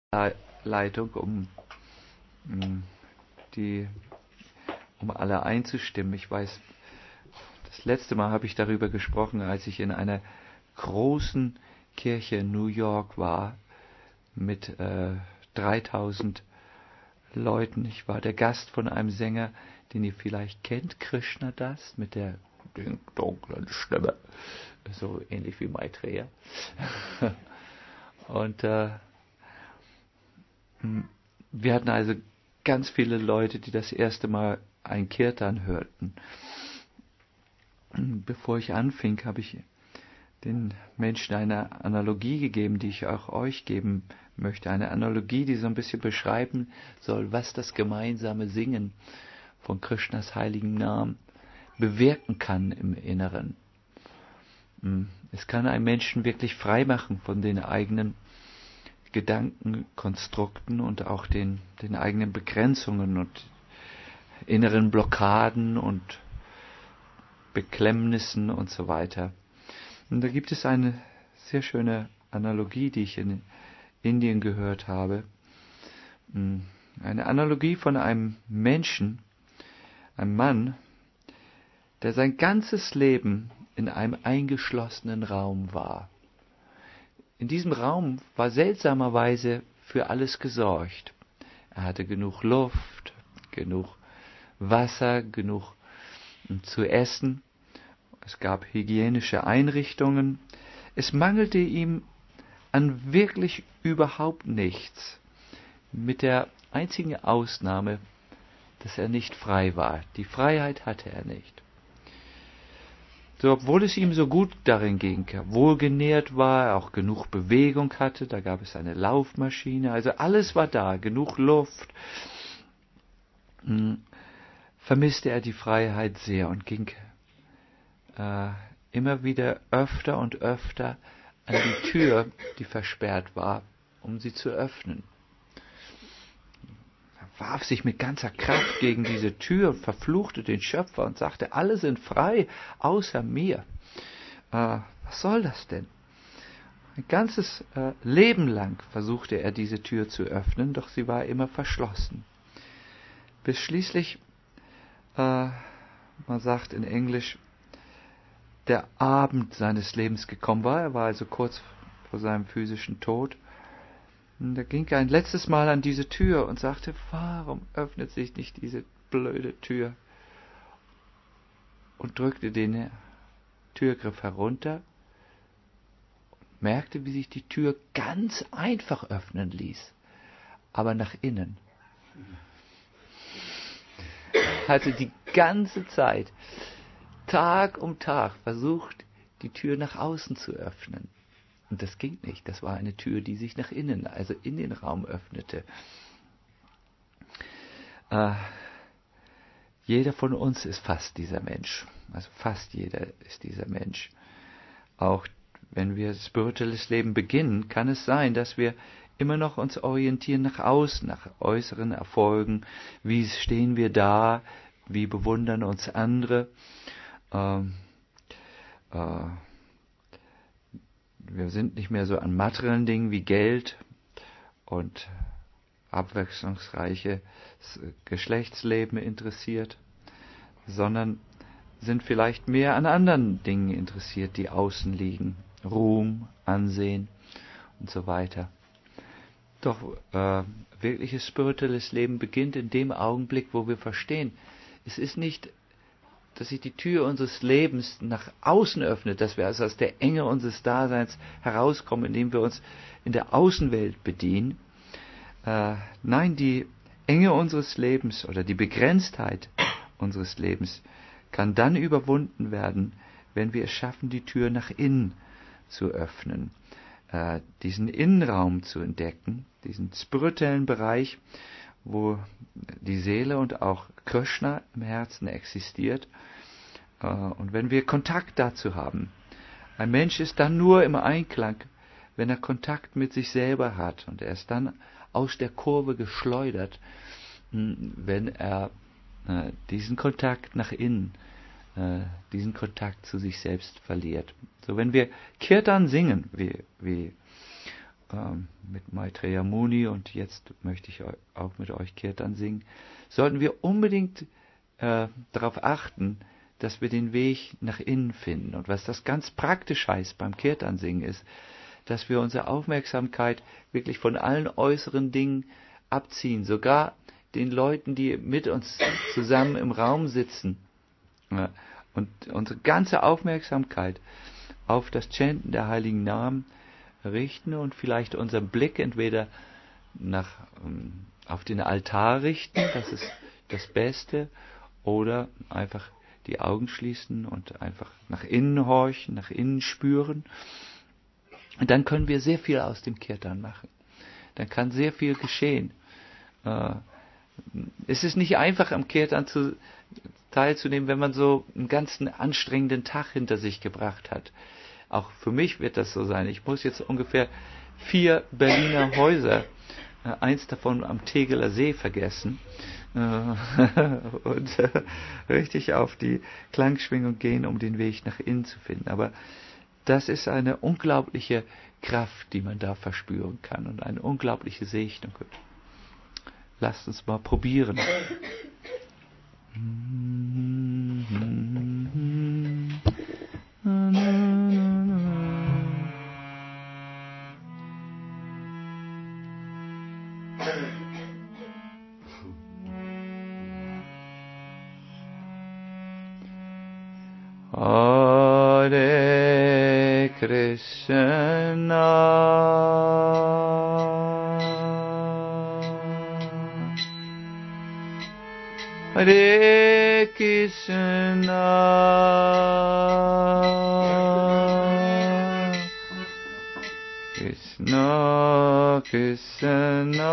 Leitung, um alle einzustimmen. Ich weiß, das letzte Mal habe ich darüber gesprochen, als ich in einer großen Kirche in New York war mit 3000 Leuten. Ich war der Gast von einem Sänger, den ihr vielleicht kennt, Krishna Das, mit der dunklen Stimme, so ähnlich wie Maitreya. Und wir hatten also ganz viele Leute, die das erste Mal ein Kirtan hörten. Bevor ich anfing, habe ich den Menschen eine Analogie gegeben, die ich auch euch geben möchte. Eine Analogie, die so ein bisschen beschreiben soll, was das gemeinsame Singen von Krishnas heiligen Namen bewirken kann im Inneren. Es kann einen Menschen wirklich frei machen von den eigenen Gedankenkonstrukten und auch den eigenen Begrenzungen und inneren Blockaden und Beklemmnissen und so weiter. Und da gibt es eine sehr schöne Analogie, die ich in Indien gehört habe. Eine Analogie von einem Menschen, einem Mann, der sein ganzes Leben in einem eingeschlossenen Raum war. In diesem Raum war seltsamerweise für alles gesorgt. Er hatte genug Luft, genug Wasser, genug zu essen. Es gab hygienische Einrichtungen. Es mangelte ihm an wirklich überhaupt nichts. Mit der einzigen Ausnahme, dass er nicht frei war. Die Freiheit hatte er nicht. So, obwohl es ihm so gut darin ging, wohlgenährt war, auch genug Bewegung hatte, da gab es eine Laufmaschine, also alles war da, genug Luft, vermisste er die Freiheit sehr und ging immer wieder öfter und öfter an die Tür, die versperrt war, um sie zu öffnen. Er warf sich mit ganzer Kraft gegen diese Tür, verfluchte den Schöpfer und sagte, alle sind frei, außer mir. Was soll das denn? Ein ganzes Leben lang versuchte er, diese Tür zu öffnen, doch sie war immer verschlossen. Bis schließlich, man sagt in Englisch, der Abend seines Lebens gekommen war. Er war also kurz vor seinem physischen Tod. Und da ging er ein letztes Mal an diese Tür und sagte, warum öffnet sich nicht diese blöde Tür? Und drückte den Türgriff herunter und merkte, wie sich die Tür ganz einfach öffnen ließ, aber nach innen. Er hatte die ganze Zeit, Tag um Tag, versucht, die Tür nach außen zu öffnen. Und das ging nicht. Das war eine Tür, die sich nach innen, also in den Raum öffnete. Jeder von uns ist fast dieser Mensch. Also fast jeder ist dieser Mensch. Auch wenn wir spirituelles Leben beginnen, kann es sein, dass wir immer noch uns orientieren nach außen, nach äußeren Erfolgen. Wie stehen wir da? Wie bewundern uns andere? Wir sind nicht mehr so an materiellen Dingen wie Geld und abwechslungsreiches Geschlechtsleben interessiert, sondern sind vielleicht mehr an anderen Dingen interessiert, die außen liegen. Ruhm, Ansehen und so weiter. Doch wirkliches spirituelles Leben beginnt in dem Augenblick, wo wir verstehen, es ist nicht, dass sich die Tür unseres Lebens nach außen öffnet, dass wir also aus der Enge unseres Daseins herauskommen, indem wir uns in der Außenwelt bedienen. Nein, die Enge unseres Lebens oder die Begrenztheit unseres Lebens kann dann überwunden werden, wenn wir es schaffen, die Tür nach innen zu öffnen, diesen Innenraum zu entdecken, diesen spirituellen Bereich, wo die Seele und auch Krishna im Herzen existiert. Und wenn wir Kontakt dazu haben, ein Mensch ist dann nur im Einklang, wenn er Kontakt mit sich selber hat. Und er ist dann aus der Kurve geschleudert, wenn er diesen Kontakt nach innen, diesen Kontakt zu sich selbst verliert. So, wenn wir Kirtan singen, wie mit Maitreya Muni und jetzt möchte ich auch mit euch Kirtan singen, sollten wir unbedingt darauf achten, dass wir den Weg nach innen finden. Und was das ganz praktisch heißt beim Kirtan singen ist, dass wir unsere Aufmerksamkeit wirklich von allen äußeren Dingen abziehen, sogar den Leuten, die mit uns zusammen im Raum sitzen, und unsere ganze Aufmerksamkeit auf das Chanten der heiligen Namen richten und vielleicht unseren Blick entweder auf den Altar richten, das ist das Beste, oder einfach die Augen schließen und einfach nach innen horchen, nach innen spüren. Und dann können wir sehr viel aus dem Kirtan machen. Dann kann sehr viel geschehen. Es ist nicht einfach, am Kirtan teilzunehmen, wenn man so einen ganzen anstrengenden Tag hinter sich gebracht hat. Auch für mich wird das so sein. Ich muss jetzt ungefähr 4 Berliner Häuser, eins davon am Tegeler See, vergessen und richtig auf die Klangschwingung gehen, um den Weg nach innen zu finden. Aber das ist eine unglaubliche Kraft, die man da verspüren kann und eine unglaubliche Segnung. Lasst uns mal probieren. Hare Krishna, Hare Krishna, Krishna Krishna,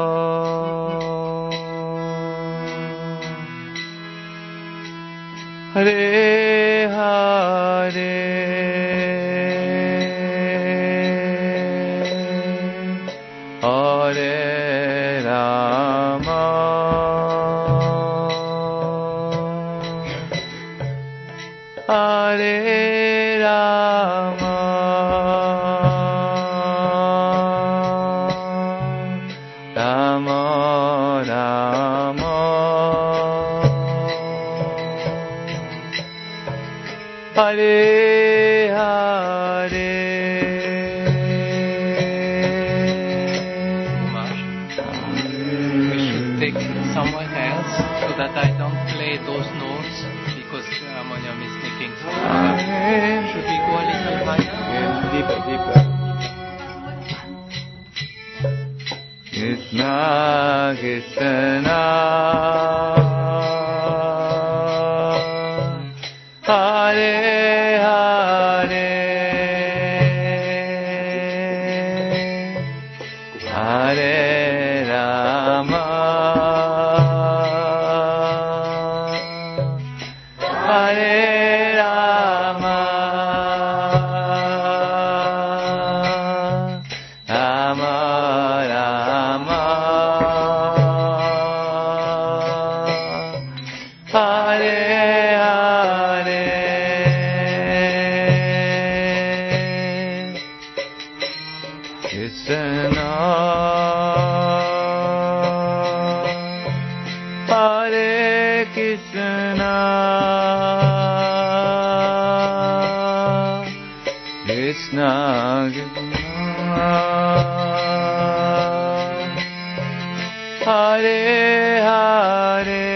Hare Hare, Hare Rama, Hare Rama, Rama Rama, Hare Hare. We should take somewhere else so that I don't play those notes because the harmonium is making sound. Should we go a little higher? Yes, deeper. Krishna Krishna, Hare Hare, Hare Rama, Hare Rama, Rama Rama, Hare Hare. Krishna, Hare Krishna, Krishna Krishna, Hare Hare,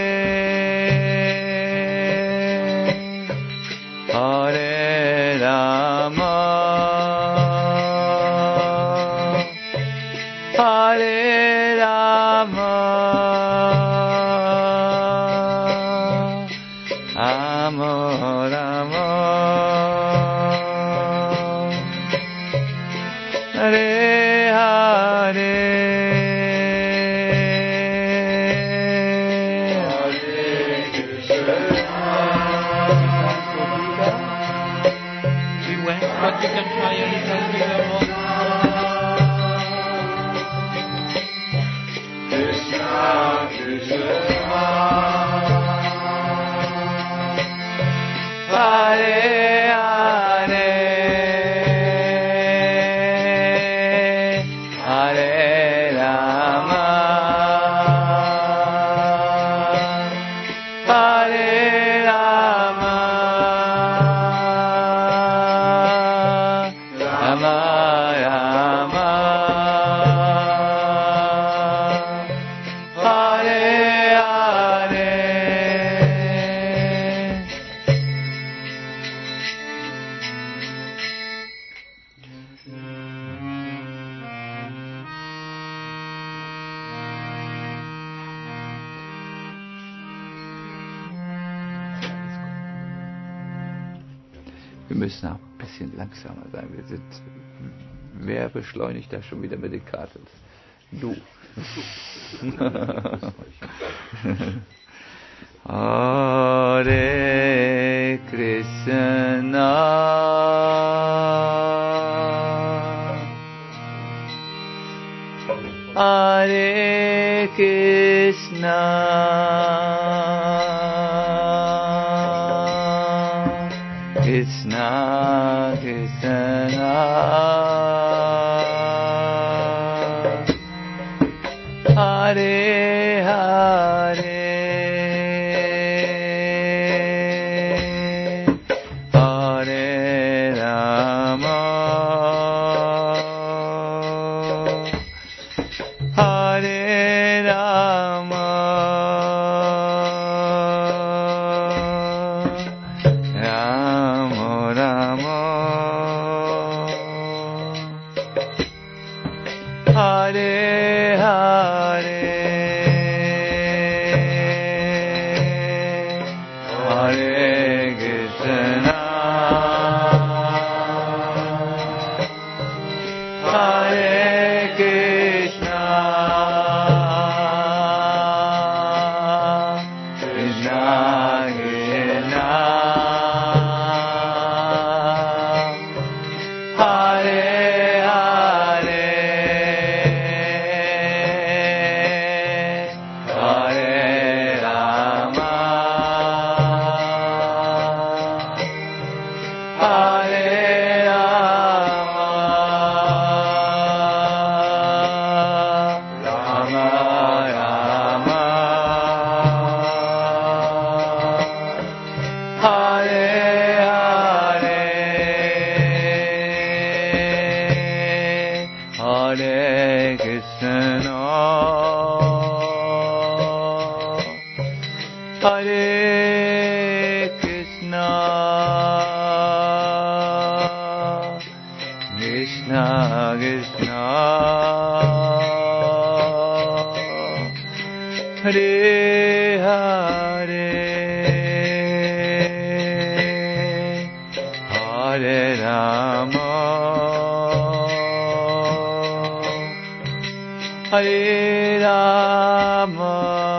Hare Rama, Hare Rama, Rama Rama, Hare Hare, Hare Krishna. We went, but you can try a little bit more. Krishna Wir müssen auch ein bisschen langsamer sein. Wir sind mehr beschleunigt da schon wieder mit den Kartels. Du. Hare Krishna, Hare Krishna, Krishna Krishna, Hare Hare, Hare Rama, Hare Rama, Rama Rama, Hare Hare, Hare Krishna, Hare Krishna, Krishna Krishna, Hare Hare, Hare Rama, Hare Rama, Rama Rama, Hare Hare, Hare Krishna, Hare Krishna, Krishna Krishna, Hare Hare, Hare Rama, Hare Rama,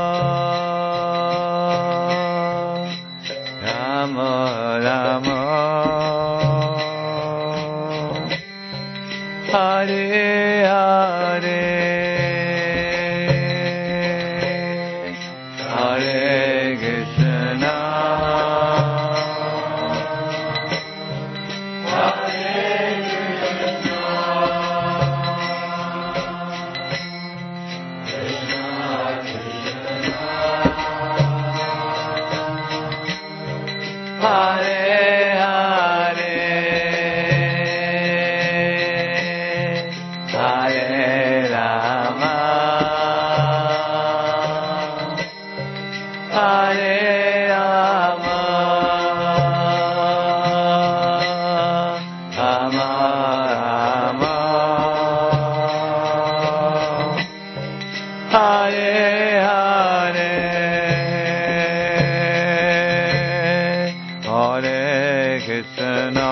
Rama Rama, Hare Hare, Hare Krishna, Hare Hare, Hare Rama, Hare Rama, Rama Rama, Hare Hare, Hare Krishna,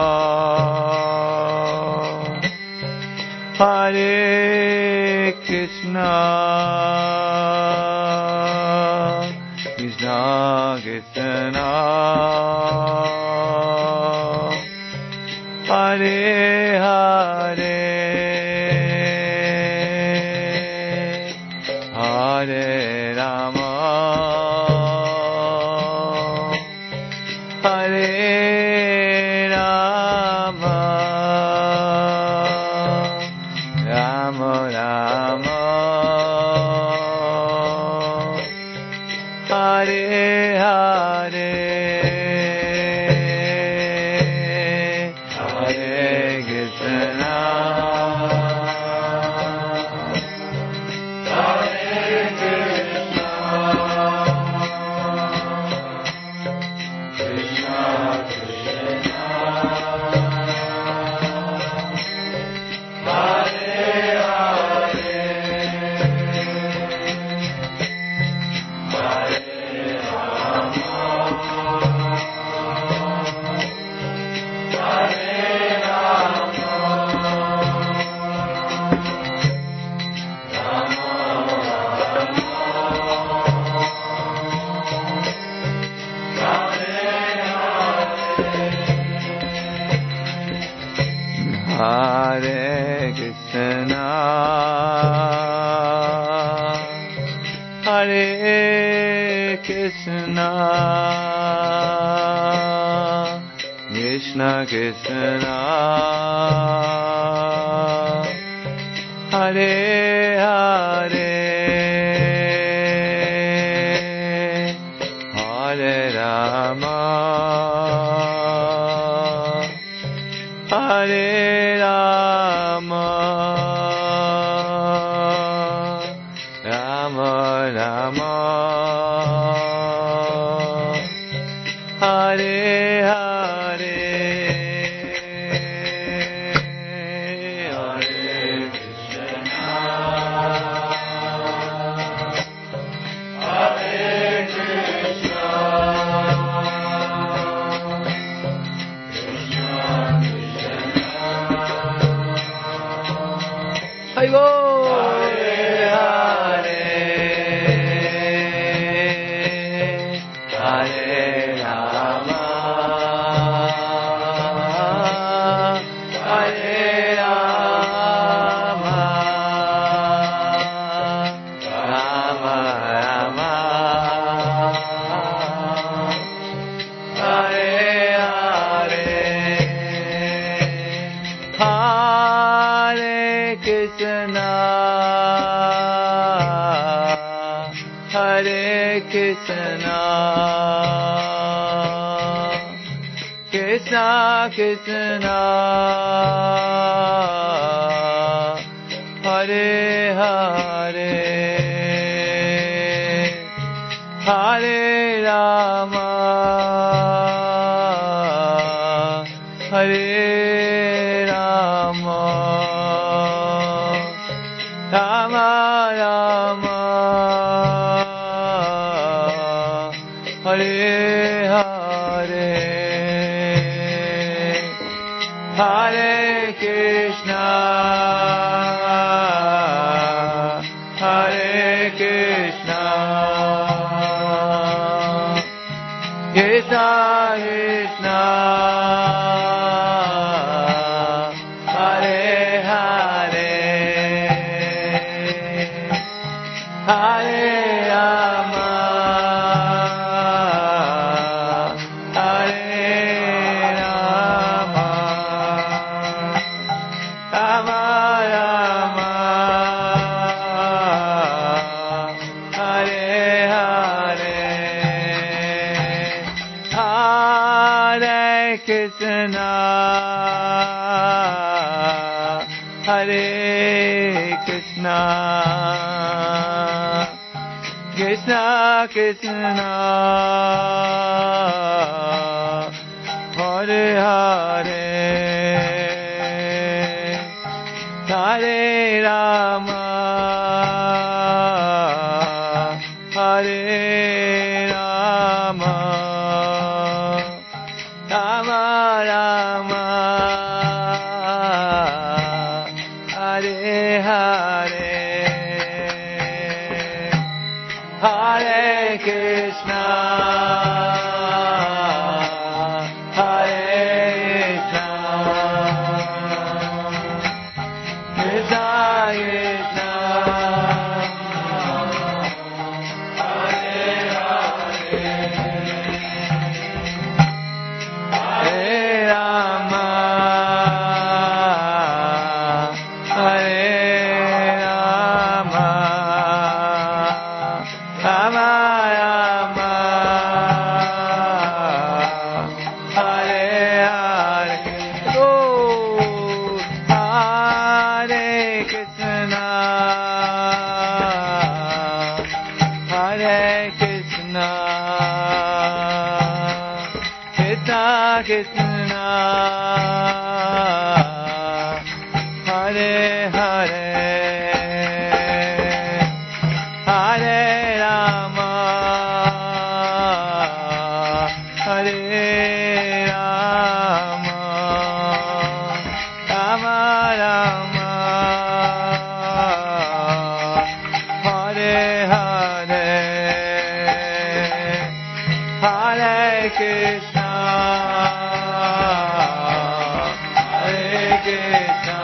Hare Krishna, Krishna Krishna, Hare Hare, Hare Rama, Hare Rama, Rama Rama, Hare Hare, Hare Krishna, Hare Krishna, Hare Krishna, Krishna Krishna, Hare Hare, Hare Rama, Hare Rama, Rama Rama, Hare Hare, Hare Krishna, Hare Krishna, Krishna Krishna, Hare Krishna, Hare Hare, Hare Rama, Hare Rama, Rama Rama, Hare Hare, Hare Krishna, Hare Krishna, Krishna Krishna, Hare Hare, Hare Rama, Hare Rama, Rama Rama, Hare Hare, Hare Krishna, Hare Krishna, Krishna Krishna, Hare Hare, Hare Rama, Hare Rama, Rama Rama, Hare Hare, Hare Krishna, Hare Krishna, Krishna Krishna, Hare Hare, Hare Rama, Hare Rama, Rama Rama, Hare Hare, oh, Hare Krishna, Hare Krishna, Krishna Krishna, Hare Hare, Hare Rama, Hare Rama, Rama Rama, Hare Hare, Hare Krishna, Hare Krishna,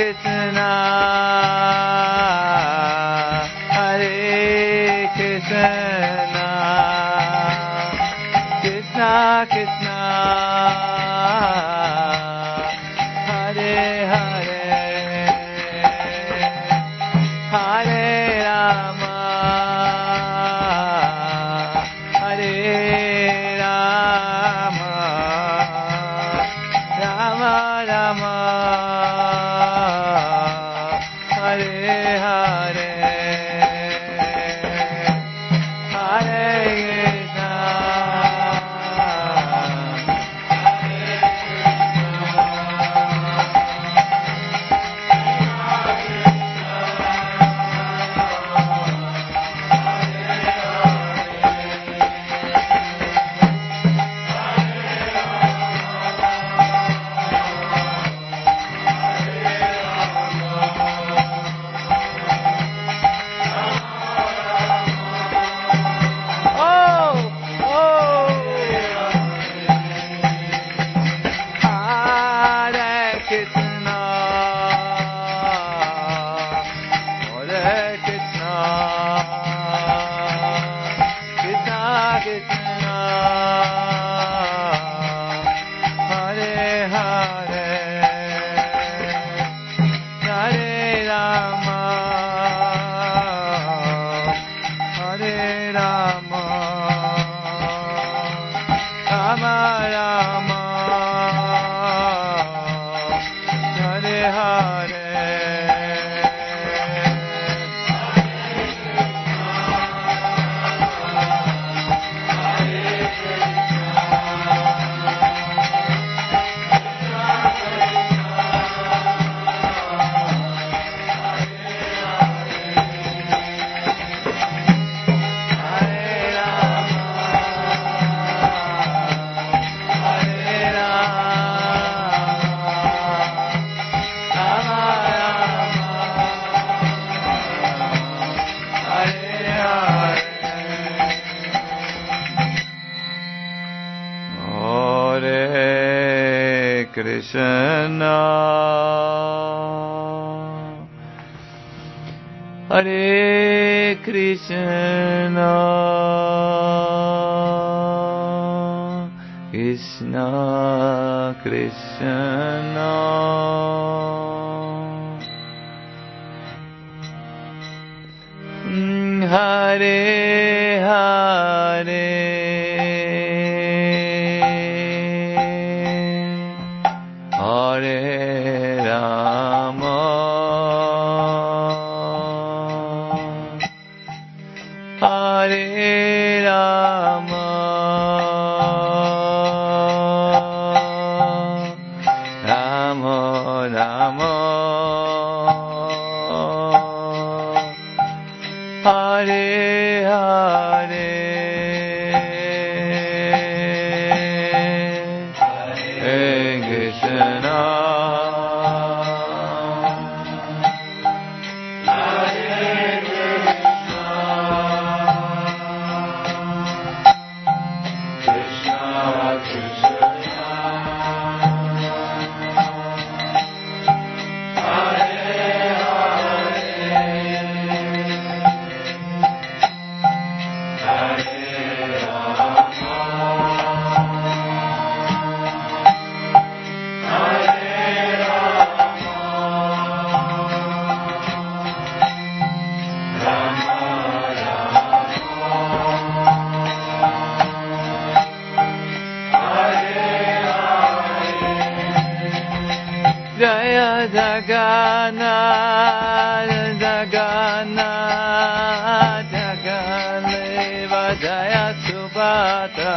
Krishna, Hare Krishna, Krishna Krishna, Hare Hare, Hare Rama, Hare Rama, Rama Rama, Hare Hare, Hare Krishna, Krishna, Hare Krishna, Krishna Krishna, Hare Hare, Hare Rama, Hare Rama, Rama Rama, Hare Hare, Hare Krishna, Jaya Jagannath, Jagannath, Jagannath, Jaya Subhadra.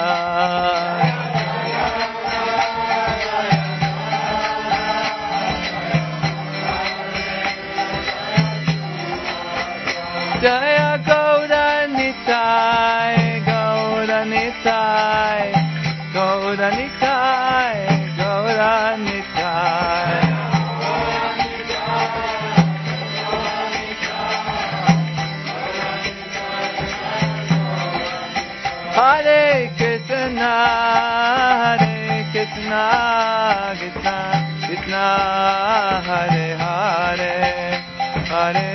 Jaya Gauranitai, Gauranitai, Gauranitai, Gauranitai. Hare Krishna, Hare Krishna, Krishna Krishna, Hare Hare.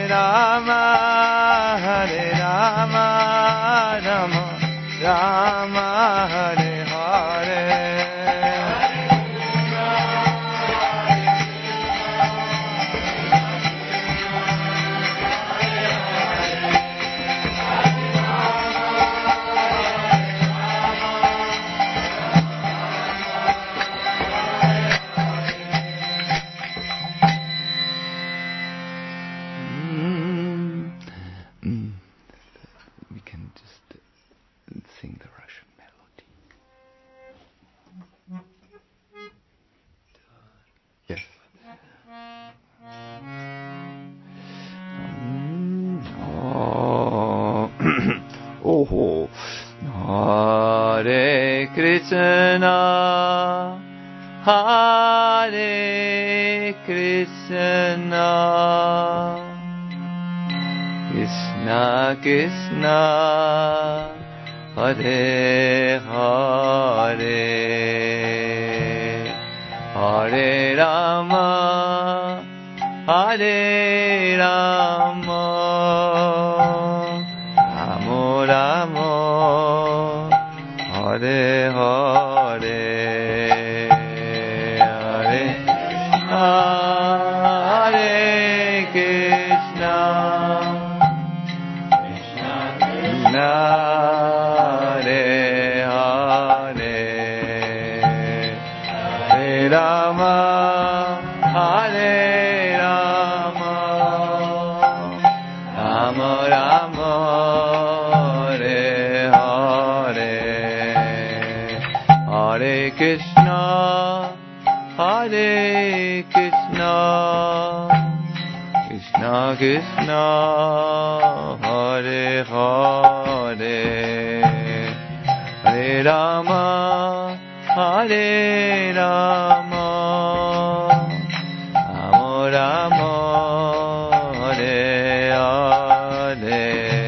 Rama, Hare Rama, Rama Rama, Hare Hare. We can just sing the Russian melody. Yes. Oh. Hare Krishna, Hare Krishna, Krishna Krishna, Hare Hare, Hare Rama, Hare Rama, Rama Rama, Hare Hare, Hare Hare Krishna, Krishna Hare Hare, Hare Rama, Hare Rama, Rama Rama, Hare Hare, Hare Krishna, Hare Krishna, Krishna Krishna, Hare Hare, Hare Rama, Hare Rama, Rama Rama, Hare Hare.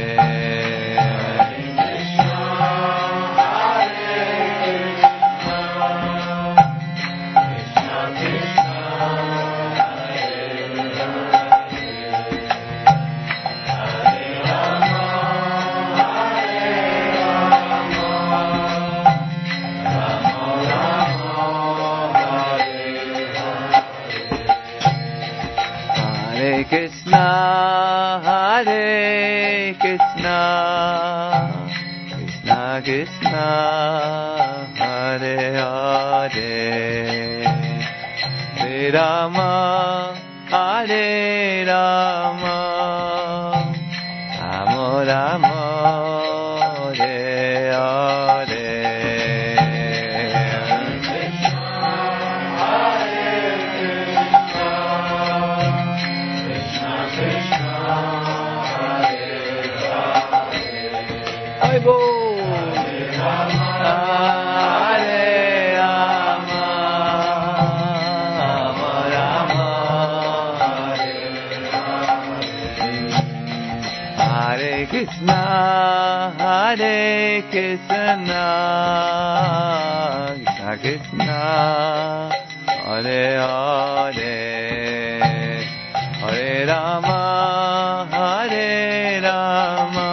Hare Krishna, Hare Krishna, Krishna Krishna, Hare Hare, Hare Rama, Hare Rama, Rama Rama, Hare Hare. Hare Rama, Hare Rama, Rama Rama, Hare Krishna, Hare Krishna, Krishna Krishna, Hare Hare, Hare Rama, Hare Rama,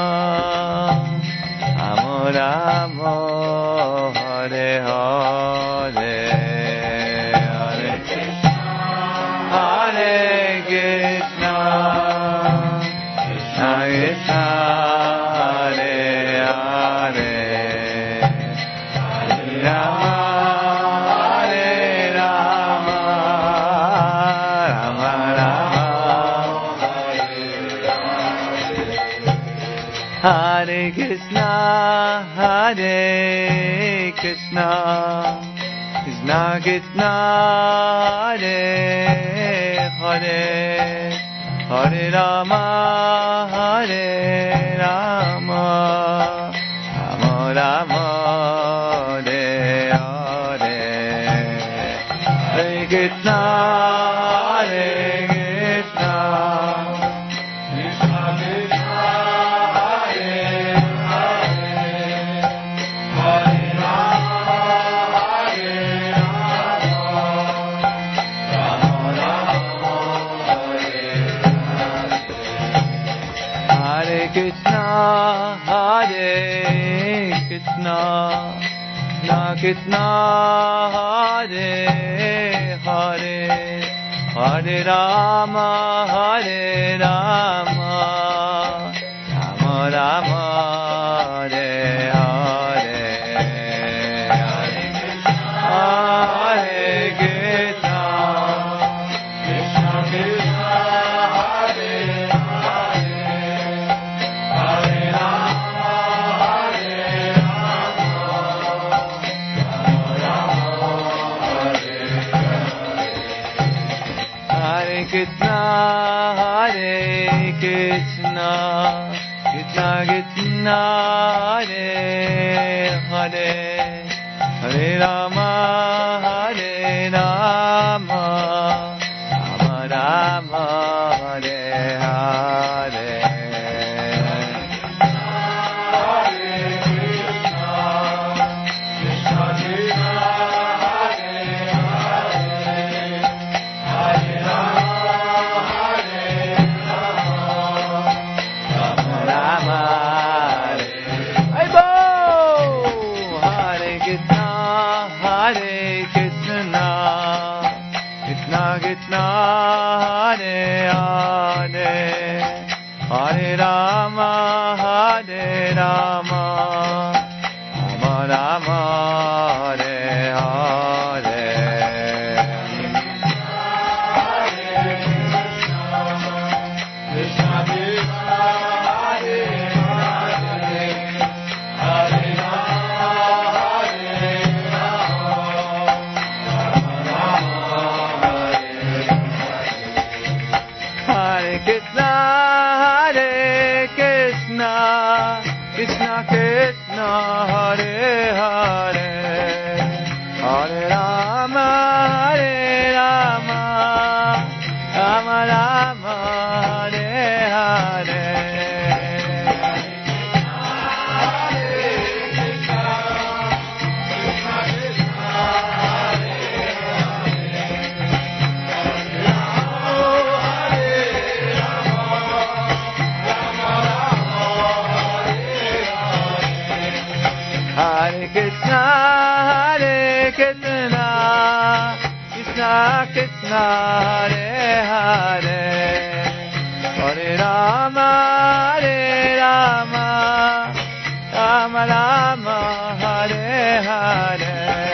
Rama, Hare Hare, Hare Krishna, Hare Krishna, Krishna Krishna, Hare Hare, Hare Rama, Hare Rama, Rama Rama, Hare Krishna, Hare Krishna, Krishna Krishna, Hare Hare, Hare Rama, Hare Rama, Rama Rama, Hare Hare, Hare Krishna, Hare Krishna, Krishna Krishna, Hare Krishna, Hare Krishna, Krishna Hare Hare, Hare Rama, Hare Rama, Rama Rama, Hare Hare, Hare Krishna, Krishna Krishna, Hare Hare, Hare Rama, Hare Hare Krishna, Hare Krishna, Krishna Krishna, Hare Hare, Hare Rama, Hare Rama, Rama Rama, Hare Hare. Krishna Hare Hare, Hare Rama, Hare Rama, Rama Rama, Hare Hare. Krishna Krishna, Hare Hare, Hare Rama, Hare Krishna, Hare Krishna, Krishna Krishna, Hare Hare, Hare Rama, Hare Rama, Rama Rama, Hare Hare. Hare Krishna, Hare Krishna, Krishna Krishna, Hare Hare, Hare Rama, Hare Rama, Rama Rama, Hare Hare.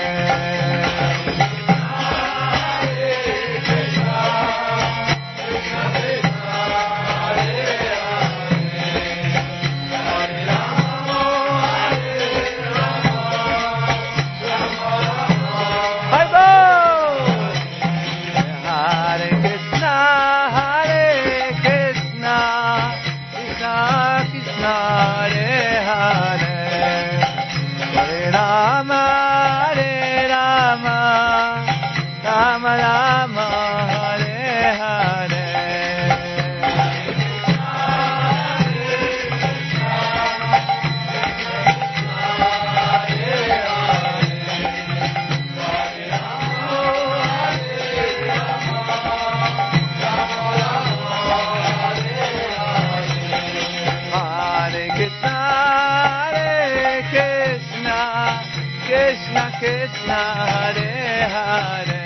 Krishna, Hare Hare,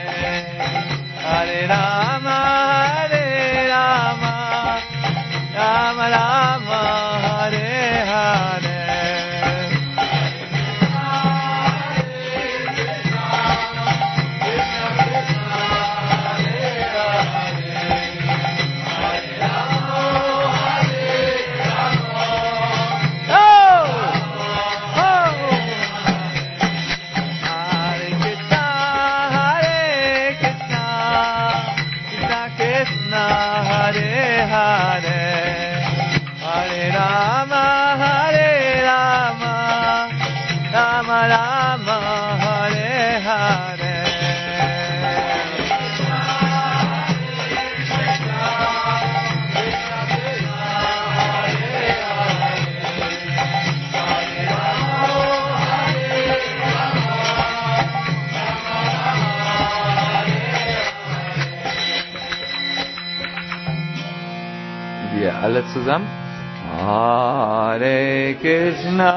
Hare Rama, Hare Rama, Rama Rama, Hare Hare. Wir alle zusammen. Hare Krishna,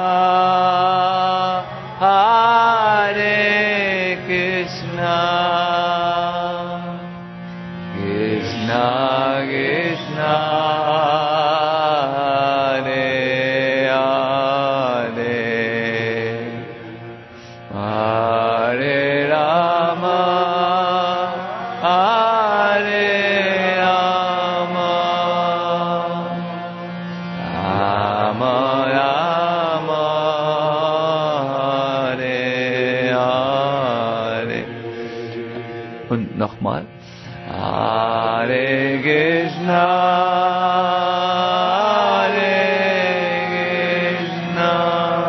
Hare Krishna, Krishna Krishna, Hare Hare, Hare Rama, Hare Rama, Rama Rama, Hare Hare. Und nochmal. Hare Krishna, Hare Krishna,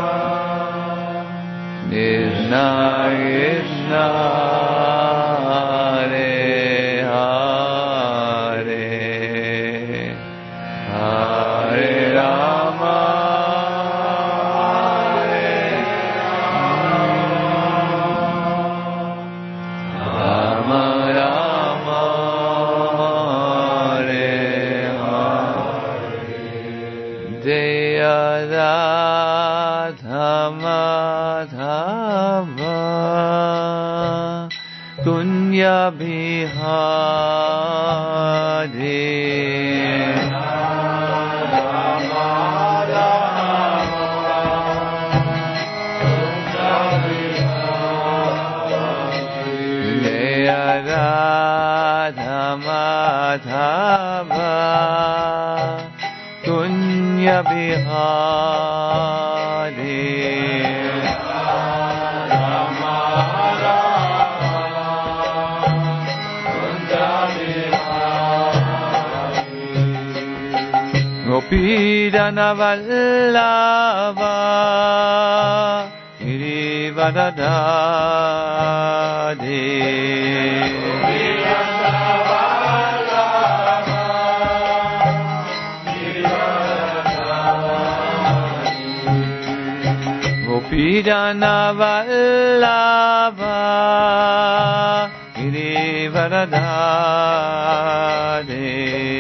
Krishna Krishna, Hare Hare, Hare Rama, Hare Rama, Rama Hare Hare, Jaya Radha Madhava Kunya Bihari, Jaya Radha Madhava Kunya Bihari, Gopidana Vallabha Girivardhari, Gopidana Vallabha Girivardhari,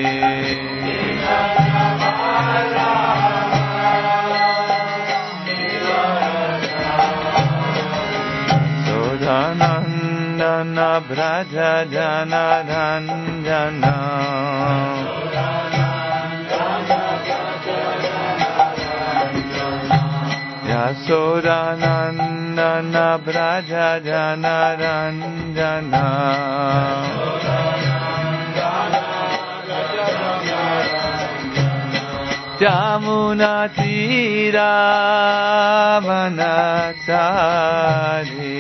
Sodhanandana Braja Jana Ranjana, Yasodanandana Braja Jana Ranjana, Jamuna Tira Vanachari,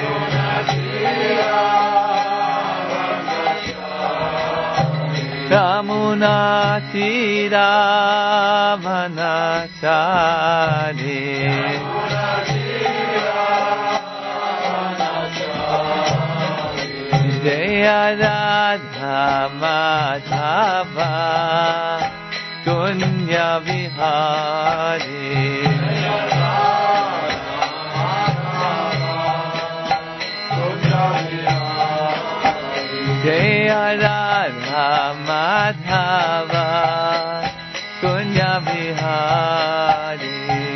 Jamuna Tira Vanachari, Jaya Radha Madhava Kunya Bihari, Jaya Radha Madhava Kunya Bihari,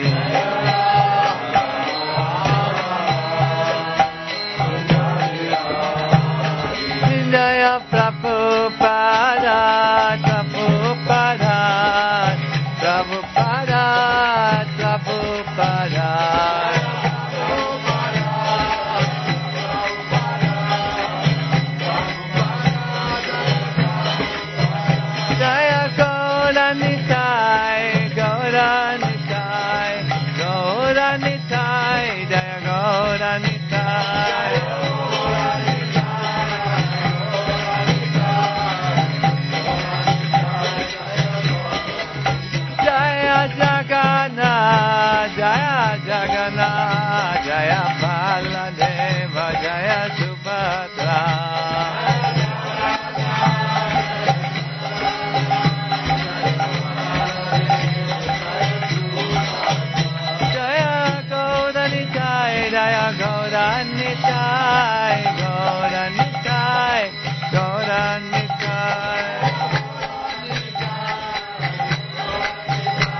Jaya Prabhupada, Prabhupada, Prabhupada, Prabhupada, Jaya Gauranitai, Gauranitai, Gauranitai, Jaya Gauranitai, Jaya Jagannath, Jaya Jagannath, Jaya Baladeva, Jaya Subhadra, Jaya Gauranitai, Jaya Gauranitai, Gauranitai, Gauranitai,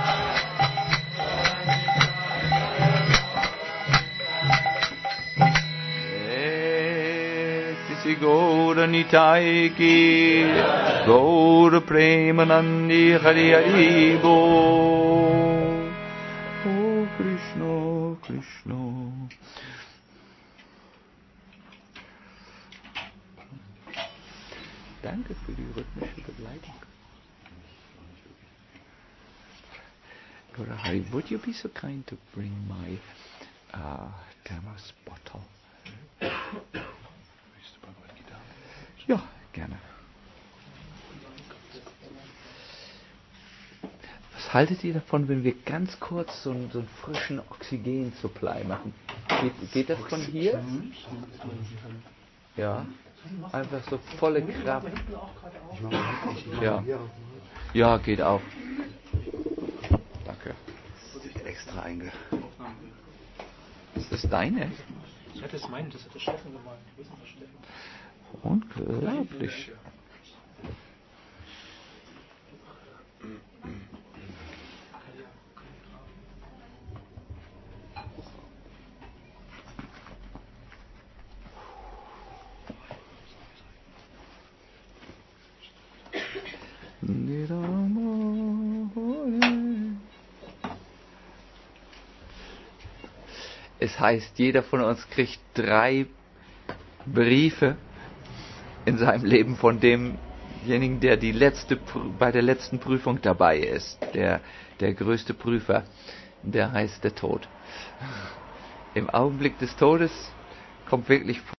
Nitai Ki Gaur Premanandi Hari Hari Bo. Oh Krishna, Krishna. Danke für die rhythmische Begleitung. Guru Hari, would you be so kind to bring my thermos bottle? Ja, gerne. Was haltet ihr davon, wenn wir ganz kurz so einen frischen Oxygen-Supply machen? Geht das von hier? Ja, einfach so volle Kraft. Ja, ja, geht auch. Danke. Extra Ist das deine? Ich hatte es meinen, das hat der Steffen gemalt. Wo ist denn der Steffen? Unglaublich. Es heißt, jeder von uns kriegt 3 Briefe in seinem Leben von demjenigen, der bei der letzten Prüfung dabei ist. Der größte Prüfer, der heißt der Tod. Im Augenblick des Todes kommt wirklich